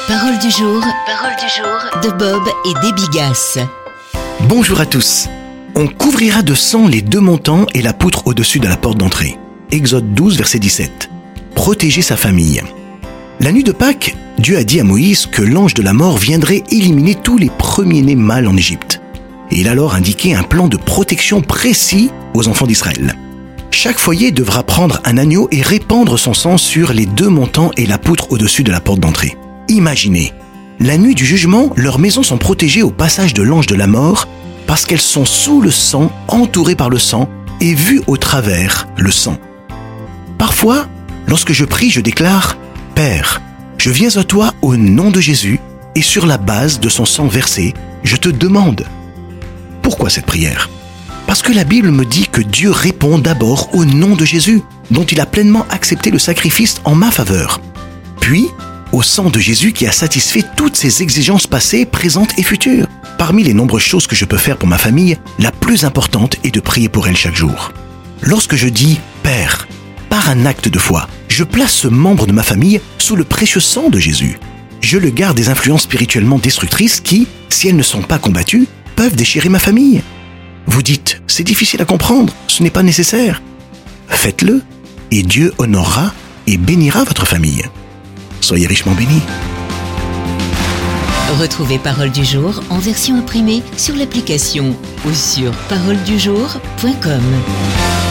Parole du jour de Bob et des Bigasses. Bonjour à tous. On couvrira de sang les deux montants et la poutre au-dessus de la porte d'entrée. Exode 12, verset 17. Protéger sa famille. La nuit de Pâques, Dieu a dit à Moïse que l'ange de la mort viendrait éliminer tous les premiers-nés mâles en Égypte. Et il a alors indiqué un plan de protection précis aux enfants d'Israël. Chaque foyer devra prendre un agneau et répandre son sang sur les deux montants et la poutre au-dessus de la porte d'entrée. Imaginez, la nuit du jugement, leurs maisons sont protégées au passage de l'ange de la mort parce qu'elles sont sous le sang, entourées par le sang et vues au travers le sang. Parfois, lorsque je prie, je déclare « Père, je viens à toi au nom de Jésus et sur la base de son sang versé, je te demande. » Pourquoi cette prière ? Parce que la Bible me dit que Dieu répond d'abord au nom de Jésus, dont il a pleinement accepté le sacrifice en ma faveur. Puis, au sang de Jésus qui a satisfait toutes ses exigences passées, présentes et futures. Parmi les nombreuses choses que je peux faire pour ma famille, la plus importante est de prier pour elle chaque jour. Lorsque je dis « Père », par un acte de foi, je place ce membre de ma famille sous le précieux sang de Jésus. Je le garde des influences spirituellement destructrices qui, si elles ne sont pas combattues, peuvent déchirer ma famille. Vous dites, c'est difficile à comprendre, ce n'est pas nécessaire. Faites-le et Dieu honorera et bénira votre famille. Soyez richement bénis. Retrouvez Parole du jour en version imprimée sur l'application ou sur paroledujour.com.